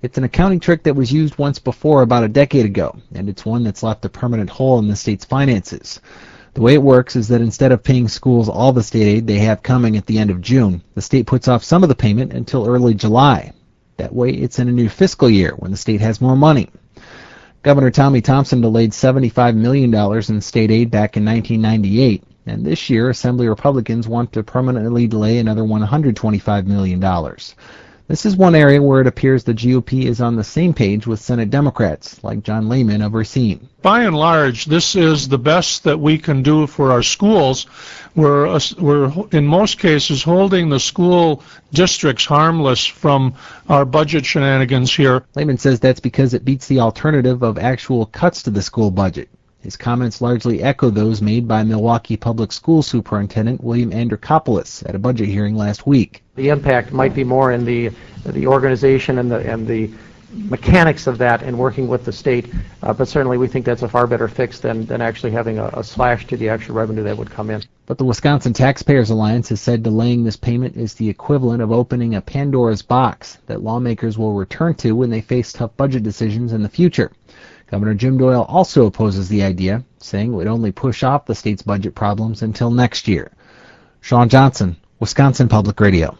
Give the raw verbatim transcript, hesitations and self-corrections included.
It's an accounting trick that was used once before about a decade ago, and it's one that's left a permanent hole in the state's finances. The way it works is that instead of paying schools all the state aid they have coming at the end of June, the state puts off some of the payment until early July. That way it's in a new fiscal year when the state has more money. Governor Tommy Thompson delayed seventy-five million dollars in state aid back in nineteen ninety-eight, and this year Assembly Republicans want to permanently delay another one hundred twenty-five million dollars. This is one area where it appears the G O P is on the same page with Senate Democrats, like John Lehman of Racine. By and large, this is the best that we can do for our schools. We're, uh, we're in most cases holding the school districts harmless from our budget shenanigans here. Lehman says that's because it beats the alternative of actual cuts to the school budget. His comments largely echo those made by Milwaukee Public Schools Superintendent William Andrikopoulos at a budget hearing last week. The impact might be more in the the organization and the and the mechanics of that and working with the state, uh, but certainly we think that's a far better fix than, than actually having a, a slash to the actual revenue that would come in. But the Wisconsin Taxpayers Alliance has said delaying this payment is the equivalent of opening a Pandora's box that lawmakers will return to when they face tough budget decisions in the future. Governor Jim Doyle also opposes the idea, saying it would only push off the state's budget problems until next year. Sean Johnson, Wisconsin Public Radio.